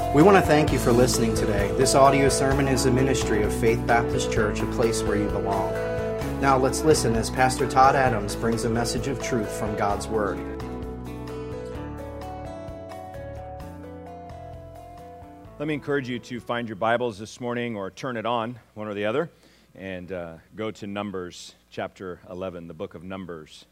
We want to thank you for listening today. This audio sermon is a ministry of Faith Baptist Church, a place where you belong. Now let's listen as Pastor Todd Adams brings a message of truth from God's Word. Let me encourage you to find your Bibles this morning or turn it on, one or the other, and go to Numbers chapter 11, the book of Numbers.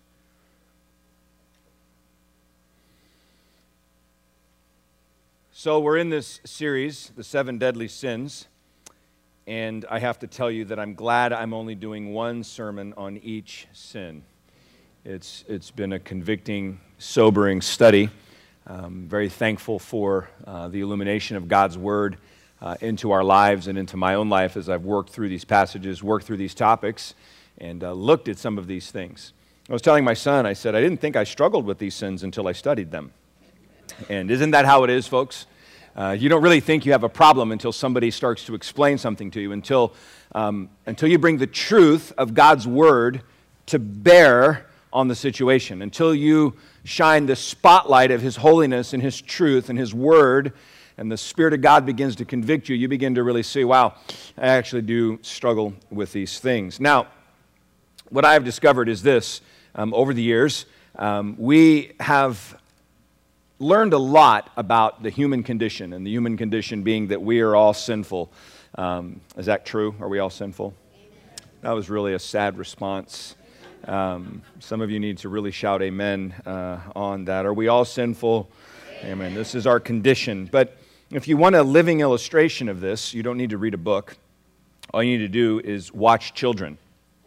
So we're in this series, The Seven Deadly Sins, and I have to tell you that I'm glad I'm only doing one sermon on each sin. It's been a convicting, sobering study. I'm very thankful for the illumination of God's Word into our lives and into my own life as I've worked through these passages, worked through these topics, and looked at some of these things. I was telling my son, I said, I didn't think I struggled with these sins until I studied them. And isn't that how it is, folks? You don't really think you have a problem until somebody starts to explain something to you, until you bring the truth of God's Word to bear on the situation, until you shine the spotlight of His holiness and His truth and His Word, and the Spirit of God begins to convict you, you begin to really see, wow, I actually do struggle with these things. Now, what I have discovered is this. Over the years, we have learned a lot about the human condition, and the human condition being that we are all sinful. Is that true? Are we all sinful? That was really a sad response. Some of you need to really shout amen on that. Are we all sinful? Amen. This is our condition. But if you want a living illustration of this, you don't need to read a book. All you need to do is watch children.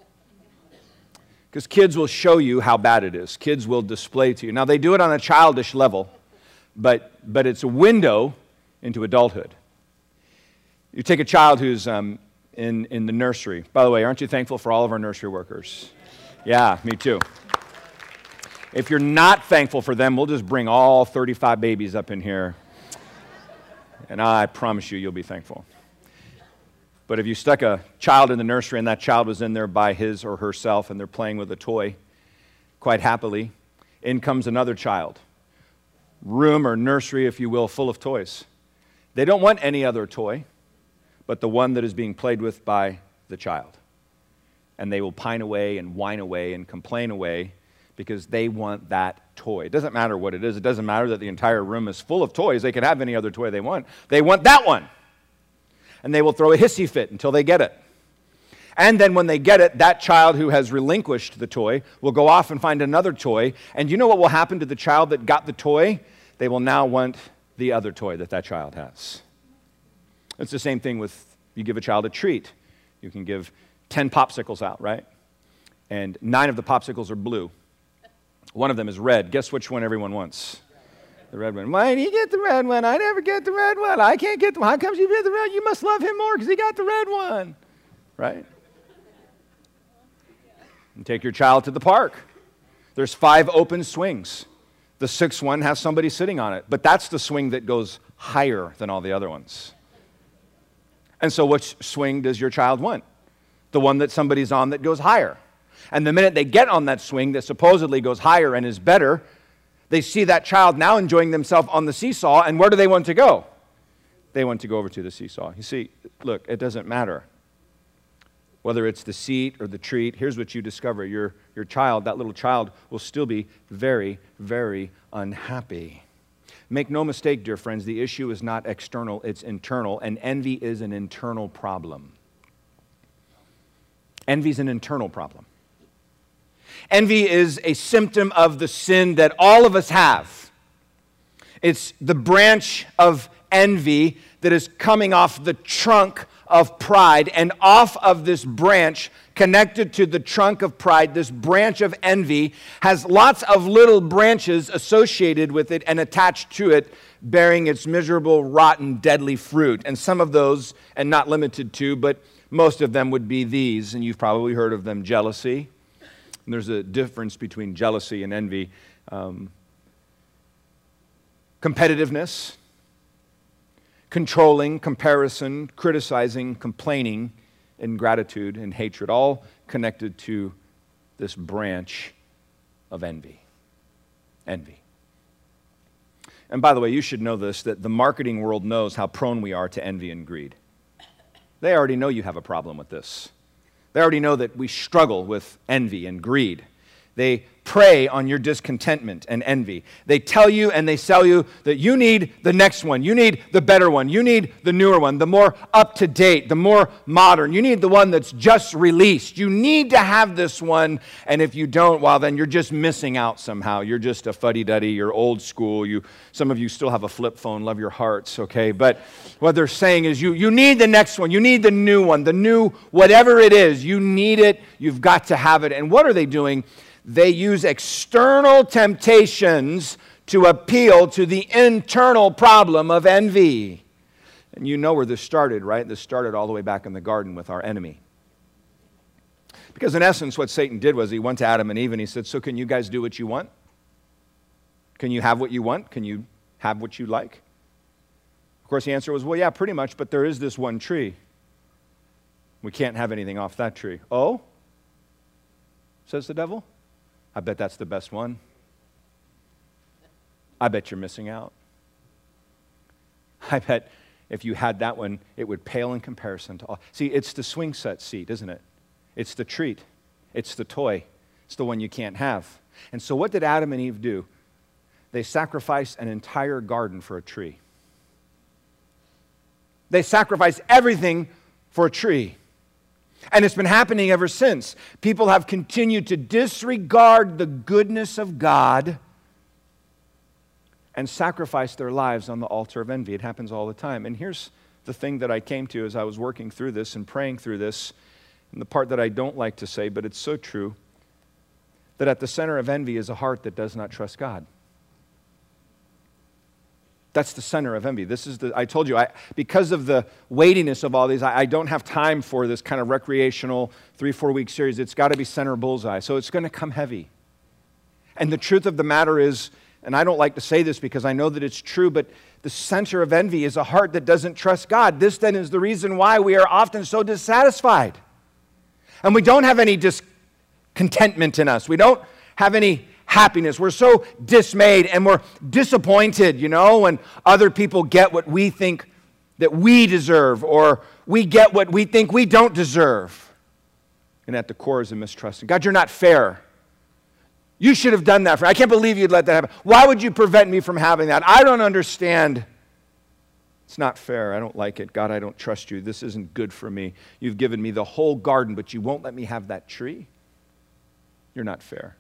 Because kids will show you how bad it is. Kids will display to you. Now, they do it on a childish level, but it's a window into adulthood. You take a child who's in the nursery. By the way, aren't you thankful for all of our nursery workers? Yeah, me too. If you're not thankful for them, we'll just bring all 35 babies up in here, and I promise you'll be thankful. But if you stuck a child in the nursery and that child was in there by his or herself and they're playing with a toy quite happily, in comes another child. Room or nursery, if you will, full of toys. They don't want any other toy but the one that is being played with by the child. And they will pine away and whine away and complain away because they want that toy. It doesn't matter what it is. It doesn't matter that the entire room is full of toys. They can have any other toy they want. They want that one. And they will throw a hissy fit until they get it. And then when they get it, that child who has relinquished the toy will go off and find another toy. And you know what will happen to the child that got the toy? They will now want the other toy that child has. It's the same thing with, you give a child a treat. You can give 10 popsicles out, right? And 9 of the popsicles are blue. One of them is red. Guess which one everyone wants? The red one. Why do you get the red one? I never get the red one. I can't get the one. How come you get the red? You must love him more because he got the red one. Right? And take your child to the park. There's 5 open swings. The 6th one has somebody sitting on it. But that's the swing that goes higher than all the other ones. And so which swing does your child want? The one that somebody's on that goes higher. And the minute they get on that swing that supposedly goes higher and is better, they see that child now enjoying themselves on the seesaw, and where do they want to go? They want to go over to the seesaw. You see, look, it doesn't matter. Whether it's the seat or the treat, here's what you discover. Your child, that little child, will still be very, very unhappy. Make no mistake, dear friends, the issue is not external, it's internal, and envy is an internal problem. Envy is an internal problem. Envy is a symptom of the sin that all of us have. It's the branch of envy that is coming off the trunk of pride, and off of this branch, connected to the trunk of pride, this branch of envy has lots of little branches associated with it and attached to it, bearing its miserable, rotten, deadly fruit. And some of those, and not limited to, but most of them would be these, and you've probably heard of them: jealousy. And there's a difference between jealousy and envy. Competitiveness, controlling, comparison, criticizing, complaining, ingratitude, and hatred, all connected to this branch of envy. Envy. And by the way, you should know this, that the marketing world knows how prone we are to envy and greed. They already know you have a problem with this. They already know that we struggle with envy and greed. They prey on your discontentment and envy. They tell you and they sell you that you need the next one. You need the better one. You need the newer one, the more up-to-date, the more modern. You need the one that's just released. You need to have this one, and if you don't, well, then you're just missing out somehow. You're just a fuddy-duddy. You're old school. Some of you still have a flip phone. Love your hearts, okay? But what they're saying is you need the next one. You need the new one, the new whatever it is. You need it. You've got to have it. And what are they doing? They use external temptations to appeal to the internal problem of envy. And you know where this started, right? This started all the way back in the garden with our enemy. Because in essence, what Satan did was he went to Adam and Eve and he said, so can you guys do what you want? Can you have what you want? Can you have what you like? Of course, the answer was, well, yeah, pretty much, but there is this one tree. We can't have anything off that tree. Oh? Says the devil. I bet that's the best one. I bet you're missing out. I bet if you had that one, it would pale in comparison to all. See, it's the swing set seat, isn't it? It's the treat. It's the toy. It's the one you can't have. And so what did Adam and Eve do? They sacrificed an entire garden for a tree. They sacrificed everything for a tree. And it's been happening ever since. People have continued to disregard the goodness of God and sacrifice their lives on the altar of envy. It happens all the time. And here's the thing that I came to as I was working through this and praying through this, and the part that I don't like to say, but it's so true, that at the center of envy is a heart that does not trust God. That's the center of envy. I told you, because of the weightiness of all these, I don't have time for this kind of recreational 3-4 week series. It's got to be center bullseye. So it's going to come heavy. And the truth of the matter is, and I don't like to say this because I know that it's true, but the center of envy is a heart that doesn't trust God. This then is the reason why we are often so dissatisfied. And we don't have any discontentment in us. We don't have any happiness. We're so dismayed and we're disappointed, when other people get what we think that we deserve, or we get what we think we don't deserve. And at the core is a mistrust. God, you're not fair. You should have done that for me. I can't believe you'd let that happen. Why would you prevent me from having that? I don't understand. It's not fair. I don't like it. God, I don't trust you. This isn't good for me. You've given me the whole garden, but you won't let me have that tree. You're not fair.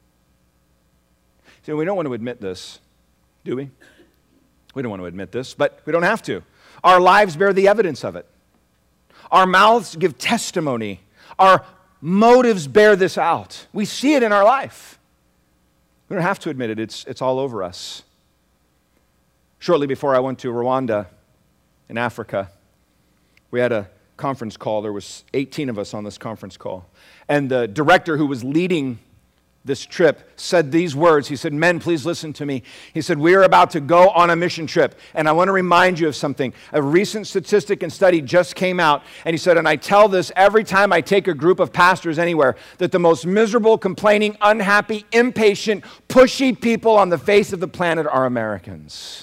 See, we don't want to admit this, do we? We don't want to admit this, but we don't have to. Our lives bear the evidence of it. Our mouths give testimony. Our motives bear this out. We see it in our life. We don't have to admit it. It's all over us. Shortly before I went to Rwanda in Africa, we had a conference call. There was 18 of us on this conference call. And the director who was leading this trip said these words. He said, men, please listen to me. He said, we are about to go on a mission trip, and I want to remind you of something. A recent statistic and study just came out, and he said, and I tell this every time I take a group of pastors anywhere, that the most miserable, complaining, unhappy, impatient, pushy people on the face of the planet are Americans.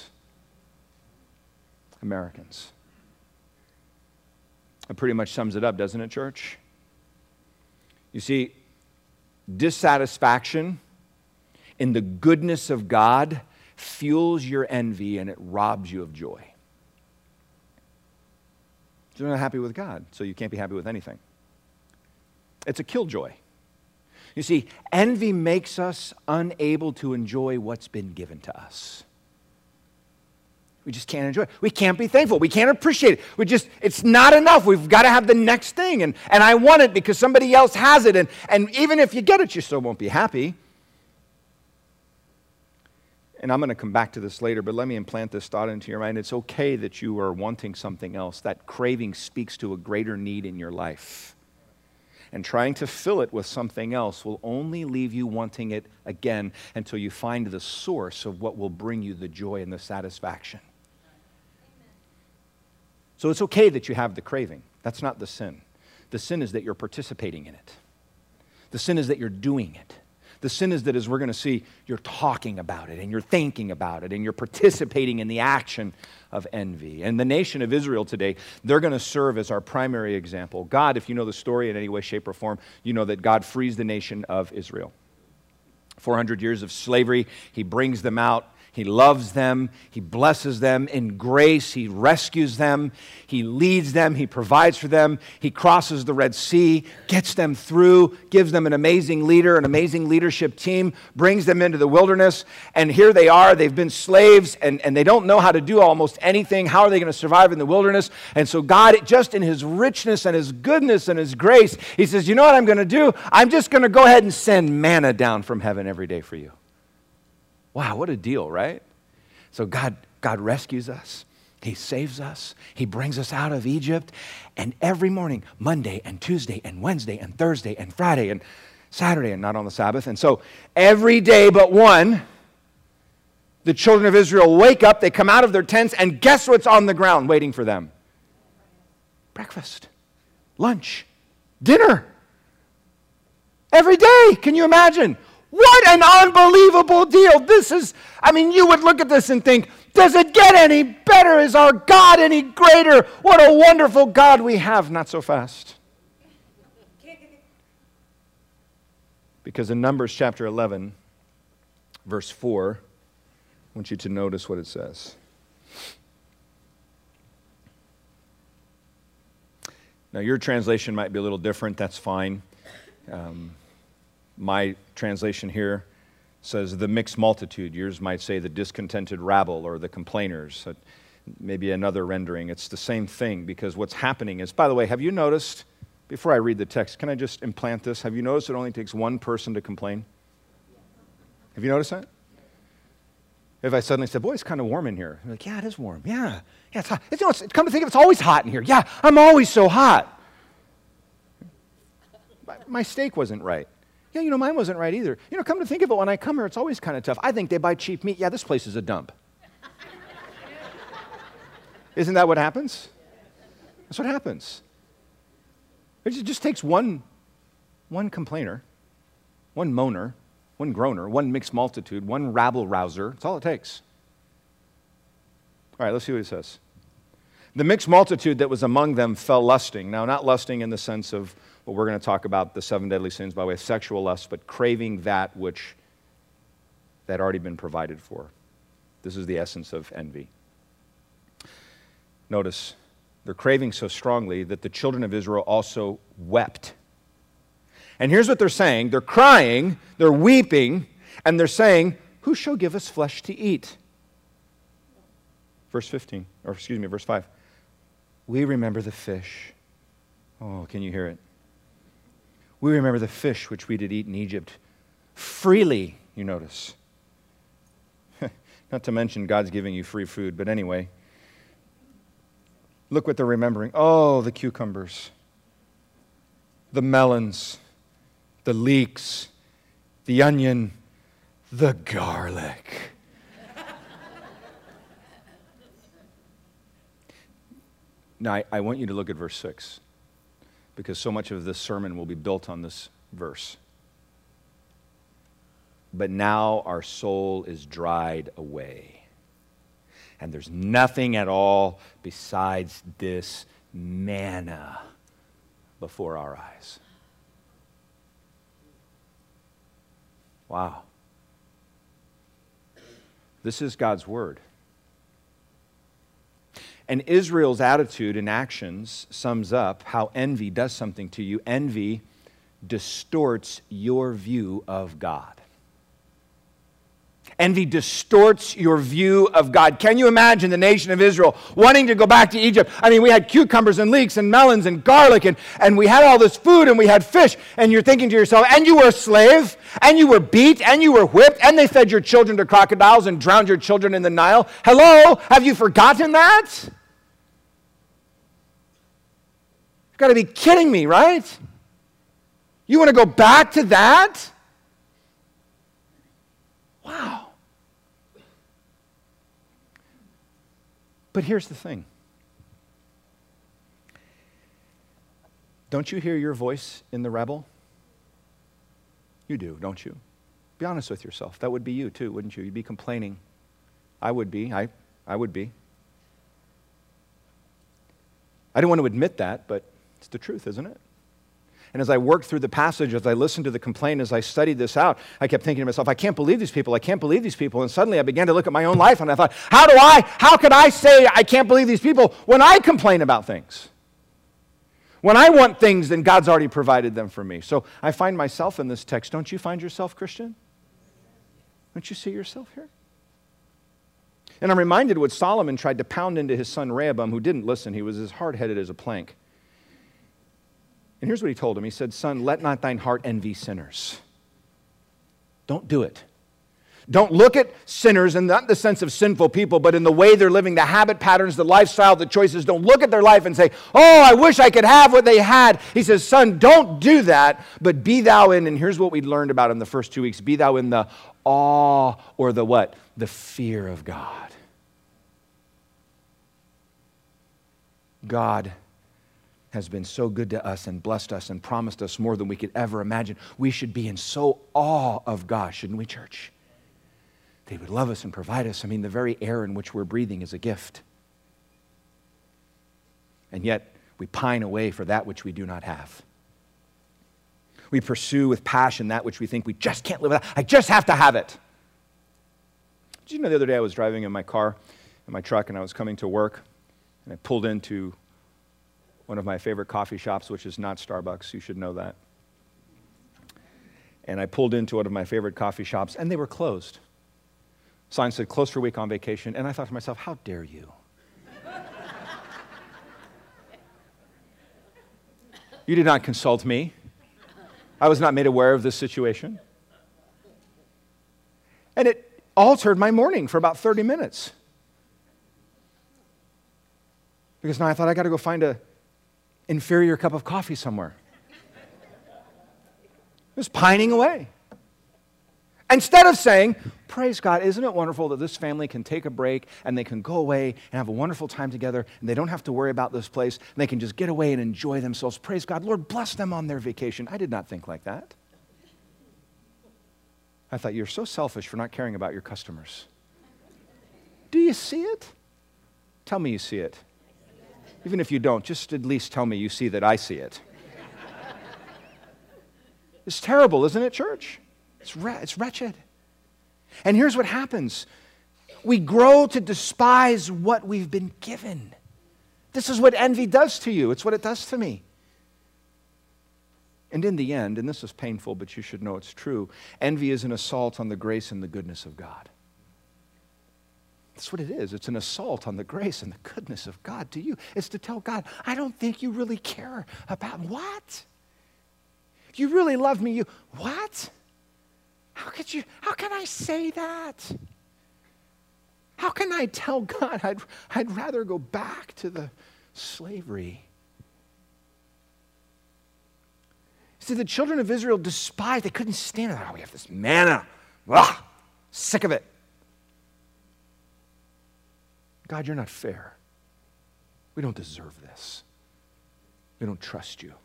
Americans. That pretty much sums it up, doesn't it, church? You see, dissatisfaction in the goodness of God fuels your envy and it robs you of joy. You're not happy with God, so you can't be happy with anything. It's a killjoy. You see, envy makes us unable to enjoy what's been given to us. We just can't enjoy it. We can't be thankful. We can't appreciate it. It's not enough. We've got to have the next thing. And I want it because somebody else has it. And even if you get it, you still won't be happy. And I'm going to come back to this later, but let me implant this thought into your mind. It's okay that you are wanting something else. That craving speaks to a greater need in your life. And trying to fill it with something else will only leave you wanting it again until you find the source of what will bring you the joy and the satisfaction. So it's okay that you have the craving. That's not the sin. The sin is that you're participating in it. The sin is that you're doing it. The sin is that, as we're going to see, you're talking about it and you're thinking about it and you're participating in the action of envy. And the nation of Israel today, they're going to serve as our primary example. God, if you know the story in any way, shape, or form, you know that God frees the nation of Israel. 400 years of slavery, He brings them out. He loves them. He blesses them in grace. He rescues them. He leads them. He provides for them. He crosses the Red Sea, gets them through, gives them an amazing leader, an amazing leadership team, brings them into the wilderness. And here they are. They've been slaves, and they don't know how to do almost anything. How are they going to survive in the wilderness? And so God, just in His richness and His goodness and His grace, He says, you know what I'm going to do? I'm just going to go ahead and send manna down from heaven every day for you. Wow, what a deal, right? So God rescues us. He saves us. He brings us out of Egypt. And every morning, Monday and Tuesday and Wednesday and Thursday and Friday and Saturday, and not on the Sabbath. And so every day but one, the children of Israel wake up, they come out of their tents, and guess what's on the ground waiting for them? Breakfast, lunch, dinner. Every day. Can you imagine? What an unbelievable deal. This is, you would look at this and think, does it get any better? Is our God any greater? What a wonderful God we have. Not so fast. Because in Numbers chapter 11, verse 4, I want you to notice what it says. Now, your translation might be a little different. That's fine. My translation here says the mixed multitude. Yours might say the discontented rabble or the complainers. Maybe another rendering. It's the same thing, because what's happening is, by the way, have you noticed, before I read the text, can I just implant this? Have you noticed it only takes one person to complain? Have you noticed that? If I suddenly said, boy, it's kind of warm in here. You're like, yeah, it is warm. Yeah, it's hot. Come to think of it, it's always hot in here. Yeah, I'm always so hot. My steak wasn't right. Yeah, mine wasn't right either. Come to think of it, when I come here, it's always kind of tough. I think they buy cheap meat. Yeah, this place is a dump. Isn't that what happens? That's what happens. It just takes one complainer, one moaner, one groaner, one mixed multitude, one rabble-rouser. That's all it takes. All right, let's see what it says. The mixed multitude that was among them fell lusting. Now, not lusting in the sense of what we're going to talk about, the 7 deadly sins by way of sexual lust, but craving that which had already been provided for. This is the essence of envy. Notice, they're craving so strongly that the children of Israel also wept. And here's what they're saying. They're crying, they're weeping, and they're saying, who shall give us flesh to eat? Verse 5. We remember the fish. Oh, can you hear it? We remember the fish which we did eat in Egypt. Freely, you notice. Not to mention God's giving you free food, but anyway. Look what they're remembering. Oh, the cucumbers, the melons, the leeks, the onion, the garlic. Now, I want you to look at verse 6, because so much of this sermon will be built on this verse. But now our soul is dried away, and there's nothing at all besides this manna before our eyes. Wow. This is God's word. And Israel's attitude and actions sums up how envy does something to you. Envy distorts your view of God. Envy distorts your view of God. Can you imagine the nation of Israel wanting to go back to Egypt? We had cucumbers and leeks and melons and garlic, and we had all this food and we had fish, and you're thinking to yourself, and you were a slave, and you were beat, and you were whipped, and they fed your children to crocodiles and drowned your children in the Nile. Hello? Have you forgotten that? You've got to be kidding me, right? You want to go back to that? Wow. But here's the thing. Don't you hear your voice in the rebel? You do, don't you? Be honest with yourself. That would be you too, wouldn't you? You'd be complaining. I would be. I would be. I don't want to admit that, but it's the truth, isn't it? And as I worked through the passage, as I listened to the complaint, as I studied this out, I kept thinking to myself, I can't believe these people. I can't believe these people. And suddenly I began to look at my own life and I thought, how could I say I can't believe these people when I complain about things? When I want things, then God's already provided them for me. So I find myself in this text. Don't you find yourself, Christian? Don't you see yourself here? And I'm reminded what Solomon tried to pound into his son Rehoboam, who didn't listen. He was as hard-headed as a plank. And here's what he told him. He said, son, let not thine heart envy sinners. Don't do it. Don't look at sinners in not the sense of sinful people, but in the way they're living, the habit patterns, the lifestyle, the choices. Don't look at their life and say, oh, I wish I could have what they had. He says, son, don't do that, but be thou in, and here's what we learned about in the first 2 weeks, be thou in the awe or the what? The fear of God. God has been so good to us and blessed us and promised us more than we could ever imagine. We should be in so awe of God, shouldn't we, church? They would love us and provide us. I mean, the very air in which we're breathing is a gift. And yet, we pine away for that which we do not have. We pursue with passion that which we think we just can't live without. I just have to have it. Did you know the other day I was driving in my car, in my truck, and I was coming to work, and I pulled into one of my favorite coffee shops, which is not Starbucks. You should know that. And I pulled into one of my favorite coffee shops, and they were closed. Sign said, closed for a week on vacation. And I thought to myself, how dare you? You did not consult me. I was not made aware of this situation. And it altered my morning for about 30 minutes. Because now I thought I got to go find an inferior cup of coffee somewhere. I was pining away. Instead of saying, praise God, isn't it wonderful that this family can take a break and they can go away and have a wonderful time together and they don't have to worry about this place and they can just get away and enjoy themselves. Praise God. Lord, bless them on their vacation. I did not think like that. I thought, you're so selfish for not caring about your customers. Do you see it? Tell me you see it. Even if you don't, just at least tell me you see that I see it. It's terrible, isn't it, church? It's wretched. And here's what happens. We grow to despise what we've been given. This is what envy does to you. It's what it does to me. And in the end, and this is painful, but you should know it's true, envy is an assault on the grace and the goodness of God. That's what it is. It's an assault on the grace and the goodness of God to you. It's to tell God, I don't think you really care about what? If you really love me, what? How can I say that? How can I tell God I'd rather go back to the slavery? See, the children of Israel despised, they couldn't stand it. Oh, we have this manna. Ugh, sick of it. God, you're not fair. We don't deserve this. We don't trust you.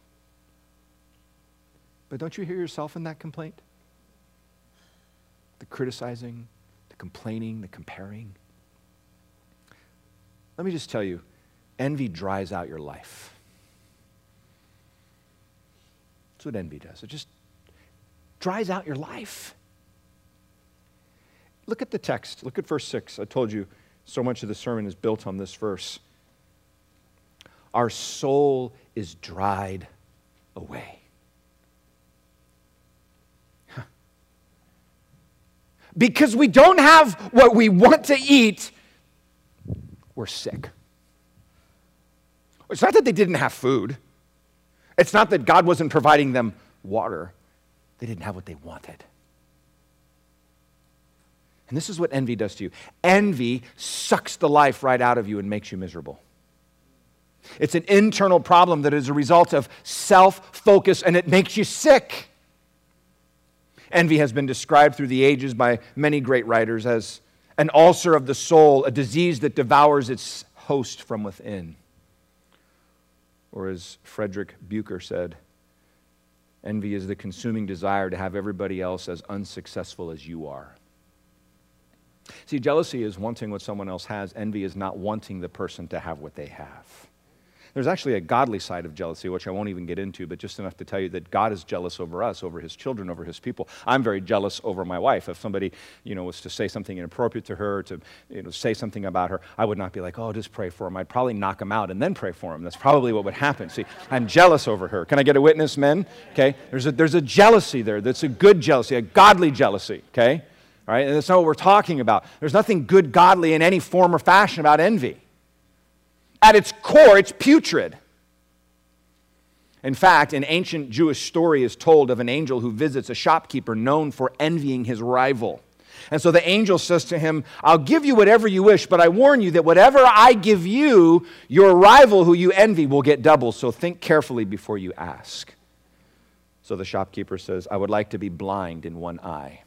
But don't you hear yourself in that complaint? The criticizing, the complaining, the comparing. Let me just tell you, envy dries out your life. That's what envy does. It just dries out your life. Look at the text. Look at verse 6. I told you so much of the sermon is built on this verse. Our soul is dried away. Because we don't have what we want to eat, we're sick. It's not that they didn't have food. It's not that God wasn't providing them water. They didn't have what they wanted. And this is what envy does to you. Envy sucks the life right out of you and makes you miserable. It's an internal problem that is a result of self-focus, and it makes you sick. Envy has been described through the ages by many great writers as an ulcer of the soul, a disease that devours its host from within. Or as Frederick Buechner said, Envy is the consuming desire to have everybody else as unsuccessful as you are. See, jealousy is wanting what someone else has. Envy is not wanting the person to have what they have. There's actually a godly side of jealousy, which I won't even get into, but just enough to tell you that God is jealous over us, over his children, over his people. I'm very jealous over my wife. If somebody, was to say something inappropriate to her, to say something about her, I would not be like, oh, just pray for him. I'd probably knock him out and then pray for him. That's probably what would happen. See, I'm jealous over her. Can I get a witness, men? Okay? There's a jealousy there that's a good jealousy, a godly jealousy, okay? All right? And that's not what we're talking about. There's nothing good, godly in any form or fashion about envy. At its core, it's putrid. In fact, an ancient Jewish story is told of an angel who visits a shopkeeper known for envying his rival. And so the angel says to him, I'll give you whatever you wish, but I warn you that whatever I give you, your rival who you envy will get double, so think carefully before you ask. So the shopkeeper says, I would like to be blind in one eye.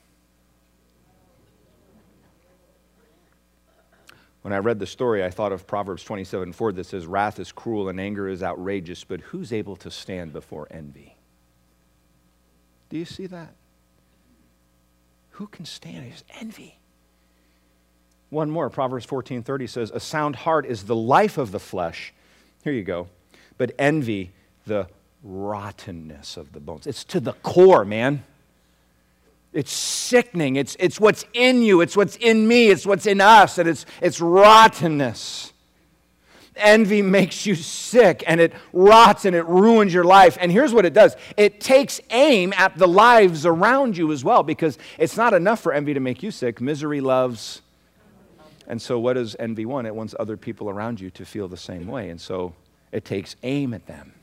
When I read the story, I thought of Proverbs 27:4 that says, wrath is cruel and anger is outrageous, but who's able to stand before envy? Do you see that? Who can stand? It's envy. One more, Proverbs 14:30 says, a sound heart is the life of the flesh. Here you go. But envy, the rottenness of the bones. It's to the core, man. It's sickening. It's what's in you. It's what's in me. It's what's in us. And it's rottenness. Envy makes you sick, and it rots, and it ruins your life. And here's what it does. It takes aim at the lives around you as well, because it's not enough for envy to make you sick. Misery loves. And so what does envy want? It wants other people around you to feel the same way. And so it takes aim at them.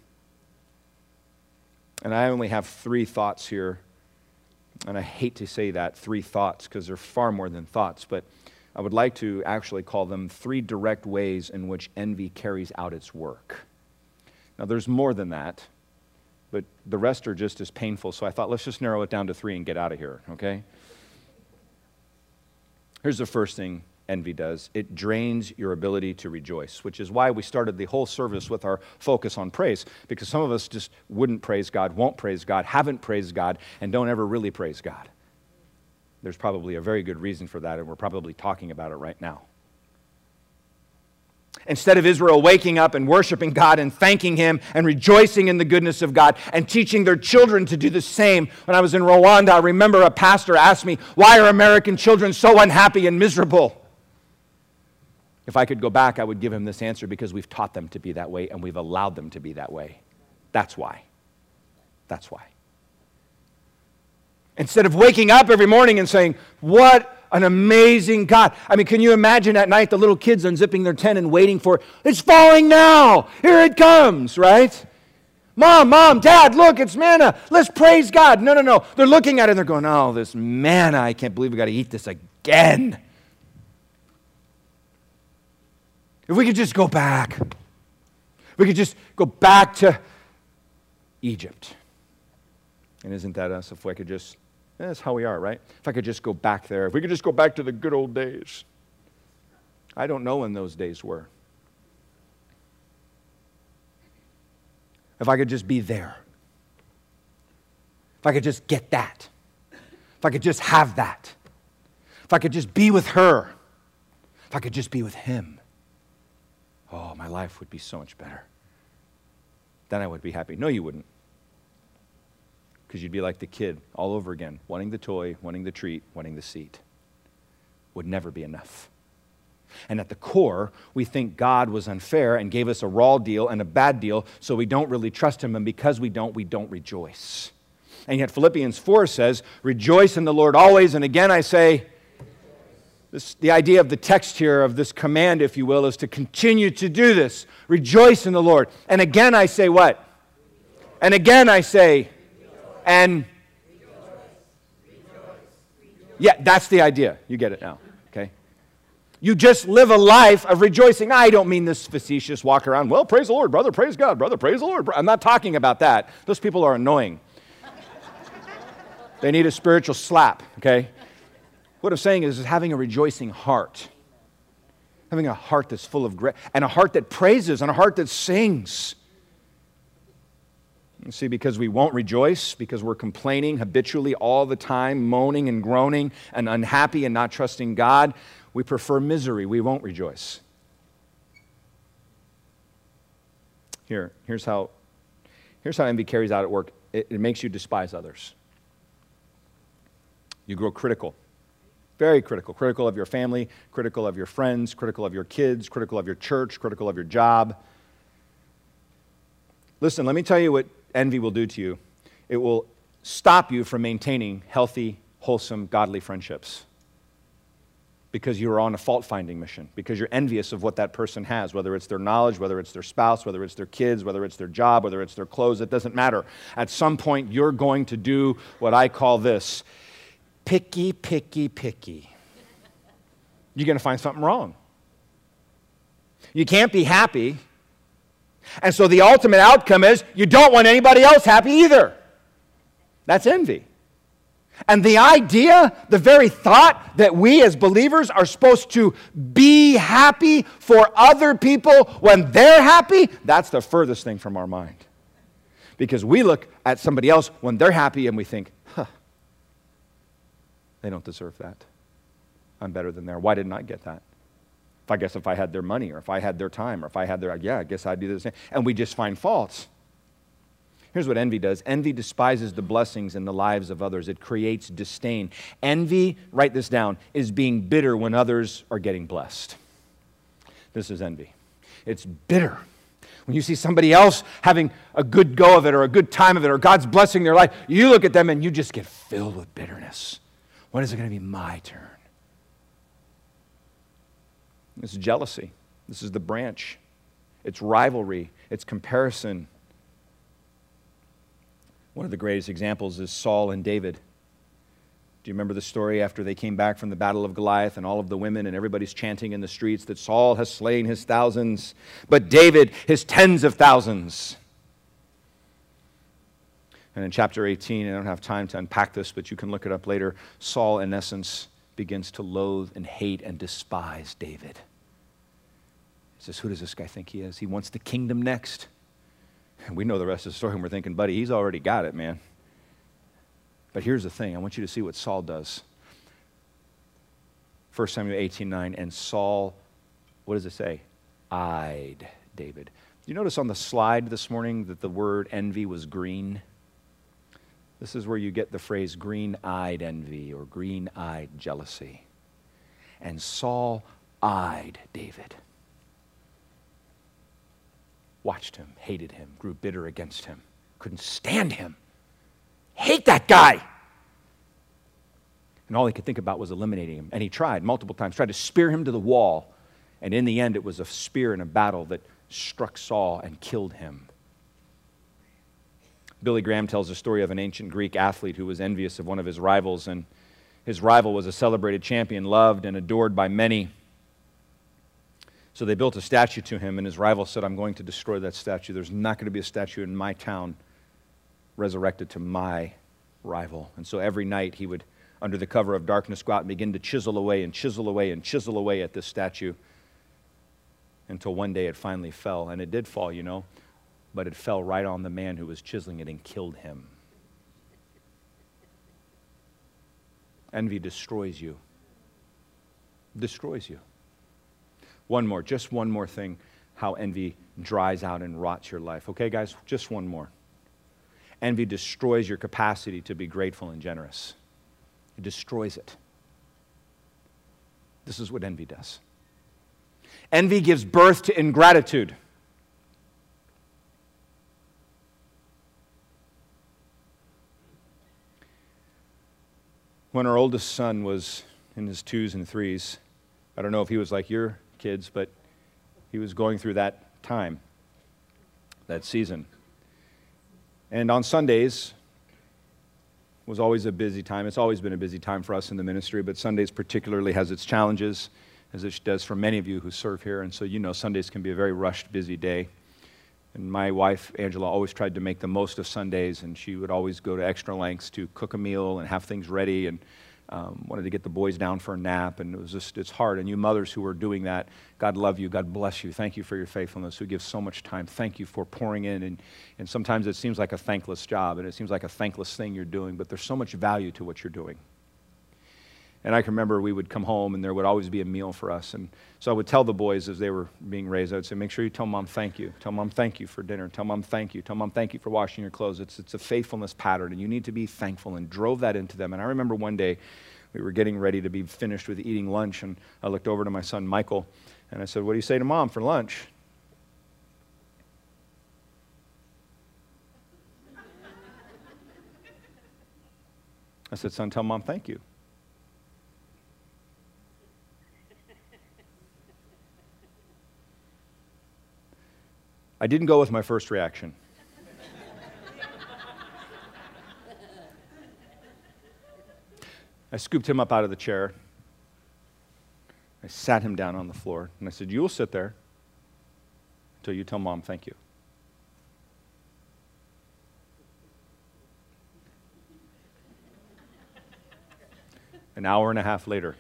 And I only have 3 thoughts here. And I hate to say that, 3 thoughts, because they're far more than thoughts, but I would like to actually call them 3 direct ways in which envy carries out its work. Now, there's more than that, but the rest are just as painful, so I thought let's just narrow it down to 3 and get out of here, okay? Here's the first thing envy does. It drains your ability to rejoice, which is why we started the whole service with our focus on praise, because some of us just wouldn't praise God, won't praise God, haven't praised God, and don't ever really praise God. There's probably a very good reason for that, and we're probably talking about it right now. Instead of Israel waking up and worshiping God and thanking him and rejoicing in the goodness of God and teaching their children to do the same. When I was in Rwanda, I remember a pastor asked me, why are American children so unhappy and miserable? If I could go back, I would give him this answer, because we've taught them to be that way and we've allowed them to be that way. That's why. That's why. Instead of waking up every morning and saying, what an amazing God. I mean, can you imagine at night the little kids unzipping their tent and waiting for it? It's falling now. Here it comes, right? Mom, Dad, look, it's manna. Let's praise God. No. They're looking at it and they're going, oh, this manna, I can't believe we got to eat this again. If we could just go back. We could just go back to Egypt. And isn't that us? If I could just, that's how we are, right? If I could just go back there. If we could just go back to the good old days. I don't know when those days were. If I could just be there. If I could just get that. If I could just have that. If I could just be with her. If I could just be with him. Oh, my life would be so much better. Then I would be happy. No, you wouldn't. Because you'd be like the kid all over again, wanting the toy, wanting the treat, wanting the seat. Would never be enough. And at the core, we think God was unfair and gave us a raw deal and a bad deal, so we don't really trust him, and because we don't rejoice. And yet Philippians 4 says, rejoice in the Lord always, and again I say, the idea of the text here, of this command, if you will, is to continue to do this. Rejoice in the Lord. And again I say what? And again I say, and yeah, that's the idea. You get it now, okay? You just live a life of rejoicing. I don't mean this facetious walk around, well, praise the Lord, brother, praise God, brother, praise the Lord. I'm not talking about that. Those people are annoying. They need a spiritual slap, okay? What I'm saying is having a rejoicing heart. Having a heart that's full of grace, and a heart that praises, and a heart that sings. You see, because we won't rejoice, because we're complaining habitually all the time, moaning and groaning and unhappy and not trusting God, we prefer misery. We won't rejoice. Here's how envy carries out at work. It makes you despise others. You grow critical, very critical. Critical of your family, critical of your friends, critical of your kids, critical of your church, critical of your job. Listen, let me tell you what envy will do to you. It will stop you from maintaining healthy, wholesome, godly friendships. Because you're on a fault-finding mission, because you're envious of what that person has, whether it's their knowledge, whether it's their spouse, whether it's their kids, whether it's their job, whether it's their clothes, it doesn't matter. At some point, you're going to do what I call this, picky, picky, picky. You're going to find something wrong. You can't be happy, and so the ultimate outcome is you don't want anybody else happy either. That's envy. And the idea, the very thought that we as believers are supposed to be happy for other people when they're happy, that's the furthest thing from our mind. Because we look at somebody else when they're happy and we think, they don't deserve that. I'm better than they are. Why didn't I get that? If I had their money, or if I had their time, or if I had their, I guess I'd do the same. And we just find faults. Here's what envy does. Envy despises the blessings in the lives of others. It creates disdain. Envy, write this down, is being bitter when others are getting blessed. This is envy. It's bitter. When you see somebody else having a good go of it, or a good time of it, or God's blessing their life, you look at them and you just get filled with bitterness. When is it going to be my turn? This is jealousy. This is the branch. It's rivalry. It's comparison. One of the greatest examples is Saul and David. Do you remember the story after they came back from the battle of Goliath and all of the women and everybody's chanting in the streets that Saul has slain his thousands, but David his tens of thousands? And in chapter 18, I don't have time to unpack this, but you can look it up later, Saul in essence begins to loathe and hate and despise David. He says, who does this guy think he is? He wants the kingdom next. And we know the rest of the story, and we're thinking, buddy, he's already got it, man. But here's the thing. I want you to see what Saul does. 1 Samuel 18:9, and Saul, what does it say? Eyed David. You notice on the slide this morning that the word envy was green? This is where you get the phrase green-eyed envy or green-eyed jealousy. And Saul eyed David. Watched him, hated him, grew bitter against him, couldn't stand him. Hate that guy. And all he could think about was eliminating him. And he tried multiple times, tried to spear him to the wall. And in the end, it was a spear in a battle that struck Saul and killed him. Billy Graham tells a story of an ancient Greek athlete who was envious of one of his rivals. And his rival was a celebrated champion, loved and adored by many. So they built a statue to him, and his rival said, I'm going to destroy that statue. There's not going to be a statue in my town resurrected to my rival. And so every night he would, under the cover of darkness, go out and begin to chisel away and chisel away and chisel away at this statue until one day it finally fell. And it did fall, you know, but it fell right on the man who was chiseling it and killed him. Envy destroys you. Destroys you. Just one more thing, how envy dries out and rots your life. Okay, guys, just one more. Envy destroys your capacity to be grateful and generous. It destroys it. This is what envy does. Envy gives birth to ingratitude. When our oldest son was in his 2s and 3s, I don't know if he was like your kids, but he was going through that time, that season. And on Sundays was always a busy time. It's always been a busy time for us in the ministry, but Sundays particularly has its challenges, as it does for many of you who serve here. And so you know Sundays can be a very rushed, busy day. And my wife, Angela, always tried to make the most of Sundays, and she would always go to extra lengths to cook a meal and have things ready. And wanted to get the boys down for a nap, and it's hard. And you mothers who are doing that, God love you, God bless you. Thank you for your faithfulness, who give so much time. Thank you for pouring in. And sometimes it seems like a thankless job, and it seems like a thankless thing you're doing, but there's so much value to what you're doing. And I can remember we would come home, and there would always be a meal for us. And so I would tell the boys as they were being raised, I would say, make sure you tell Mom thank you. Tell Mom thank you for dinner. Tell Mom thank you. Tell Mom thank you for washing your clothes. It's a faithfulness pattern, and you need to be thankful, and drove that into them. And I remember one day we were getting ready to be finished with eating lunch, and I looked over to my son Michael, and I said, what do you say to Mom for lunch? I said, son, tell Mom thank you. I didn't go with my first reaction. I scooped him up out of the chair. I sat him down on the floor, and I said, you will sit there until you tell Mom thank you. An hour and a half later,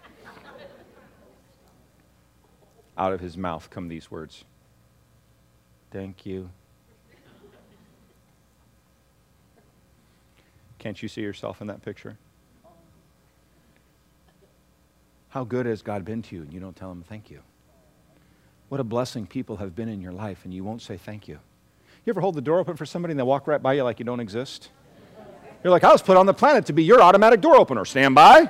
out of his mouth come these words, thank you. Can't you see yourself in that picture? How good has God been to you and you don't tell him thank you? What a blessing people have been in your life and you won't say thank you. You ever hold the door open for somebody and they walk right by you like you don't exist? You're like, I was put on the planet to be your automatic door opener. Stand by.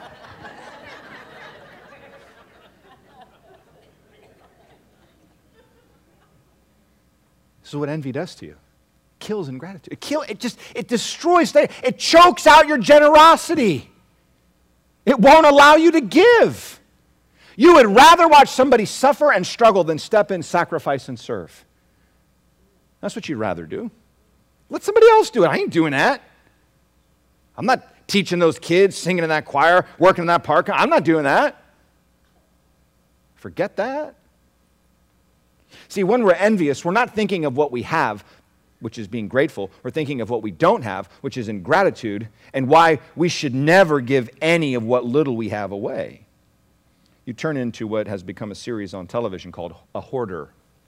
This is what envy does to you. It kills ingratitude. It destroys, it chokes out your generosity. It won't allow you to give. You would rather watch somebody suffer and struggle than step in, sacrifice, and serve. That's what you'd rather do. Let somebody else do it. I ain't doing that. I'm not teaching those kids, singing in that choir, working in that park. I'm not doing that. Forget that. See, when we're envious, we're not thinking of what we have, which is being grateful. We're thinking of what we don't have, which is ingratitude, and why we should never give any of what little we have away. You turn into what has become a series on television called A Hoarder.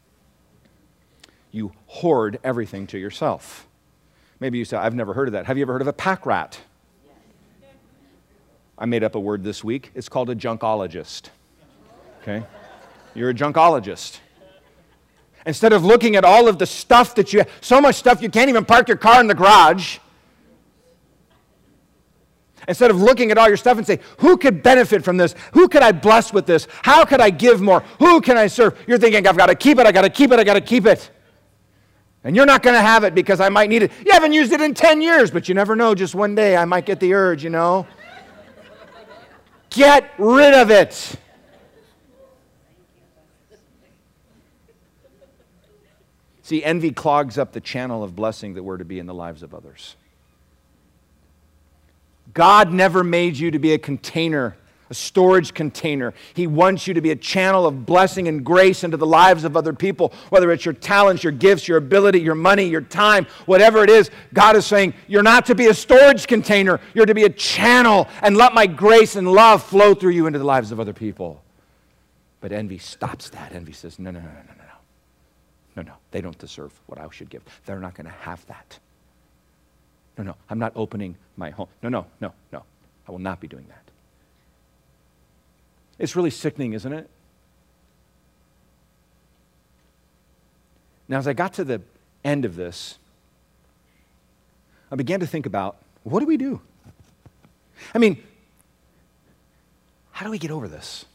You hoard everything to yourself. Maybe you say, I've never heard of that. Have you ever heard of a pack rat? I made up a word this week. It's called a junkologist. Okay? You're a junkologist. Instead of looking at all of the stuff that you have, so much stuff you can't even park your car in the garage. Instead of looking at all your stuff and say, who could benefit from this? Who could I bless with this? How could I give more? Who can I serve? You're thinking, I've got to keep it, I got to keep it, I got to keep it. And you're not going to have it because I might need it. You haven't used it in 10 years, but you never know. Just one day I might get the urge, you know. Get rid of it. See, envy clogs up the channel of blessing that we're to be in the lives of others. God never made you to be a container, a storage container. He wants you to be a channel of blessing and grace into the lives of other people, whether it's your talents, your gifts, your ability, your money, your time, whatever it is. God is saying, you're not to be a storage container. You're to be a channel and let my grace and love flow through you into the lives of other people. But envy stops that. Envy says, no. No, they don't deserve what I should give. They're not going to have that. No, I'm not opening my home. No. I will not be doing that. It's really sickening, isn't it? Now, as I got to the end of this, I began to think about, what do we do? I mean, how do we get over this?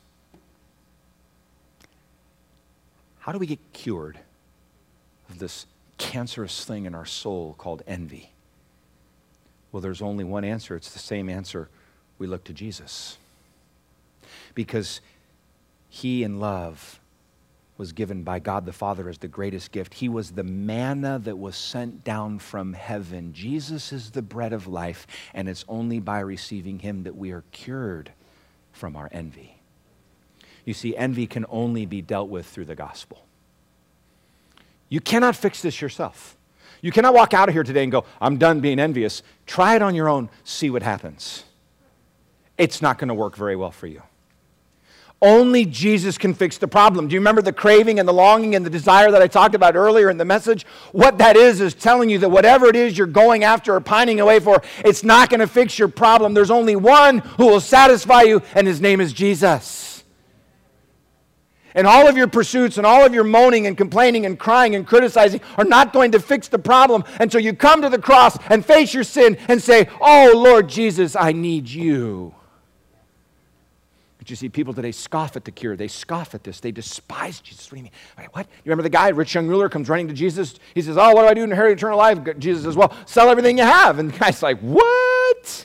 How do we get cured of this cancerous thing in our soul called envy? Well, there's only one answer. It's the same answer. We look to Jesus. Because he in love was given by God the Father as the greatest gift. He was the manna that was sent down from heaven. Jesus is the bread of life, and it's only by receiving him that we are cured from our envy. You see, envy can only be dealt with through the gospel. You cannot fix this yourself. You cannot walk out of here today and go, I'm done being envious. Try it on your own. See what happens. it's not going to work very well for you. Only Jesus can fix the problem. Do you remember the craving and the longing and the desire that I talked about earlier in the message? What that is telling you that whatever it is you're going after or pining away for, it's not going to fix your problem. There's only one who will satisfy you, and his name is Jesus. And all of your pursuits and all of your moaning and complaining and crying and criticizing are not going to fix the problem until you come to the cross and face your sin and say, "Oh, Lord Jesus, I need you." But you see, people today scoff at the cure. They scoff at this. They despise Jesus. What do you mean? Wait, what? You remember the guy, rich young ruler, comes running to Jesus. He says, "Oh, what do I do to inherit eternal life?" Jesus says, "Well, sell everything you have." And the guy's like, "What?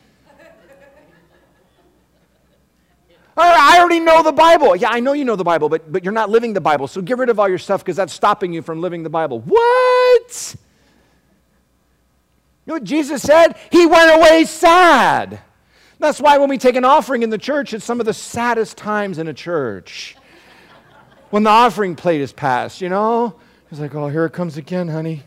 I already know the Bible." "Yeah, I know you know the Bible, but you're not living the Bible. So get rid of all your stuff because that's stopping you from living the Bible." What? You know what Jesus said? He went away sad. That's why when we take an offering in the church, it's some of the saddest times in a church. When the offering plate is passed, you know? It's like, "Oh, here it comes again, honey."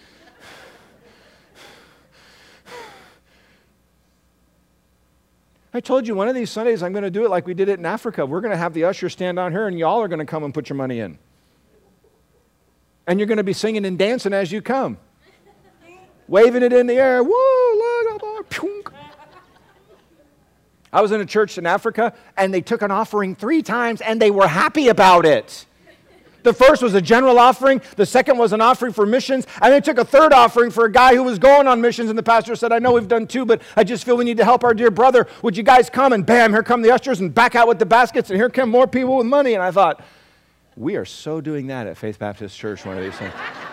I told you one of these Sundays I'm going to do it like we did it in Africa. We're going to have the usher stand down here and y'all are going to come and put your money in. And you're going to be singing and dancing as you come. Waving it in the air. Woo, look up, punk. I was in a church in Africa, and they took an offering 3 times, and they were happy about it. The first was a general offering. The second was an offering for missions. And they took a third offering for a guy who was going on missions, and the pastor said, "I know we've done 2, but I just feel we need to help our dear brother. Would you guys come?" And bam, here come the ushers, and back out with the baskets, and here come more people with money. And I thought, we are so doing that at Faith Baptist Church one of these things.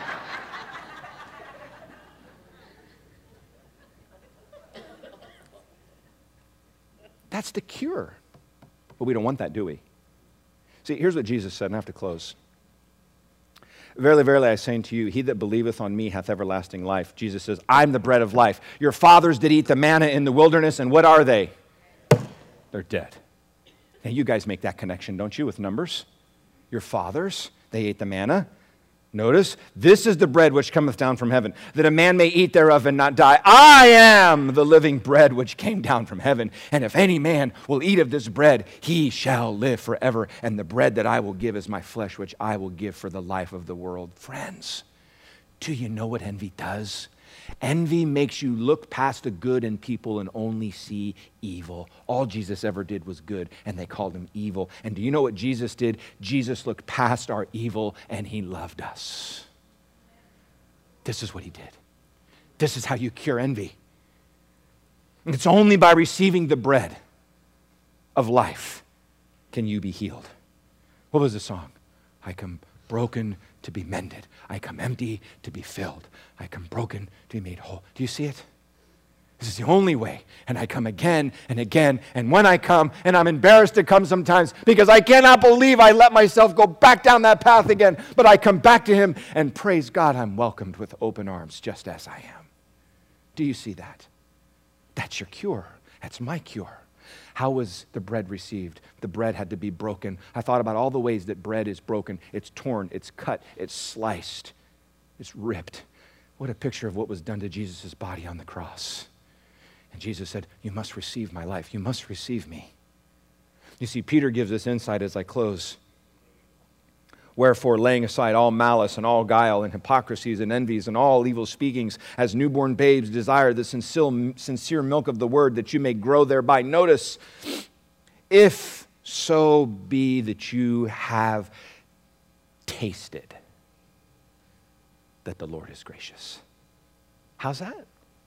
That's the cure. But we don't want that, do we? See, here's what Jesus said, and I have to close. "Verily, verily, I say unto you, he that believeth on me hath everlasting life." Jesus says, "I'm the bread of life. Your fathers did eat the manna in the wilderness, and what are they? They're dead." Now, you guys make that connection, don't you, with Numbers? Your fathers, they ate the manna. Notice, "This is the bread which cometh down from heaven, that a man may eat thereof and not die. I am the living bread which came down from heaven. And if any man will eat of this bread, he shall live forever. And the bread that I will give is my flesh, which I will give for the life of the world." Friends, do you know what envy does? Envy makes you look past the good in people and only see evil. All Jesus ever did was good, and they called him evil. And do you know what Jesus did? Jesus looked past our evil, and he loved us. This is what he did. This is how you cure envy. And it's only by receiving the bread of life can you be healed. What was the song? "I come broken to be mended. I come empty to be filled. I come broken to be made whole." Do you see it? This is the only way. And I come again and again. And when I come, and I'm embarrassed to come sometimes because I cannot believe I let myself go back down that path again. But I come back to him and praise God, I'm welcomed with open arms just as I am. Do you see that? That's your cure. That's my cure. How was the bread received? The bread had to be broken. I thought about all the ways that bread is broken. It's torn, it's cut, it's sliced, it's ripped. What a picture of what was done to Jesus' body on the cross. And Jesus said, "You must receive my life. You must receive me." You see, Peter gives us insight as I close. "Wherefore, laying aside all malice and all guile and hypocrisies and envies and all evil speakings, as newborn babes desire the sincere milk of the word, that you may grow thereby." Notice, "if so be that you have tasted that the Lord is gracious." How's that?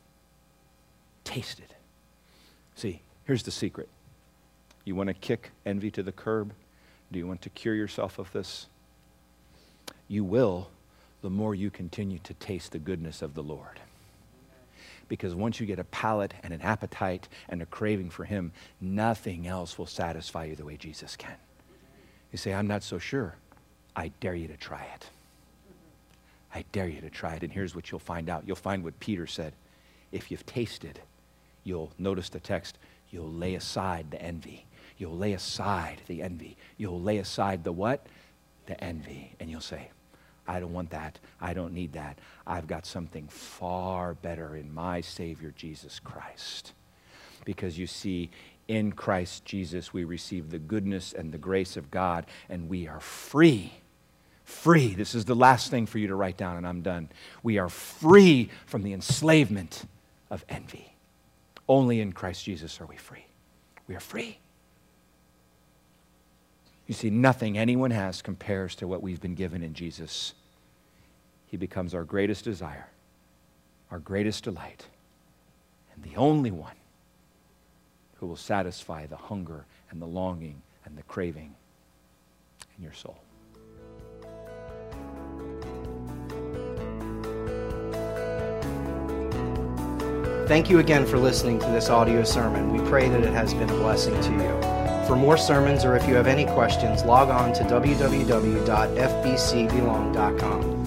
Tasted. See, here's the secret. You want to kick envy to the curb? Do you want to cure yourself of this? You will, the more you continue to taste the goodness of the Lord. Because once you get a palate and an appetite and a craving for him, nothing else will satisfy you the way Jesus can. You say, "I'm not so sure." I dare you to try it. I dare you to try it. And here's what you'll find out. You'll find what Peter said. If you've tasted, you'll notice the text, you'll lay aside the envy. You'll lay aside the envy. You'll lay aside the what? The envy. And you'll say, "I don't want that. I don't need that. I've got something far better in my Savior, Jesus Christ." Because you see, In Christ Jesus, we receive the goodness and the grace of God, and we are free. Free. This is the last thing for you to write down, and I'm done. We are free from the enslavement of envy. Only in Christ Jesus are we free. We are free. You see, nothing anyone has compares to what we've been given in Jesus. He becomes our greatest desire, our greatest delight, and the only one who will satisfy the hunger and the longing and the craving in your soul. Thank you again for listening to this audio sermon. We pray that it has been a blessing to you. For more sermons, or if you have any questions, log on to www.fbcbelong.com.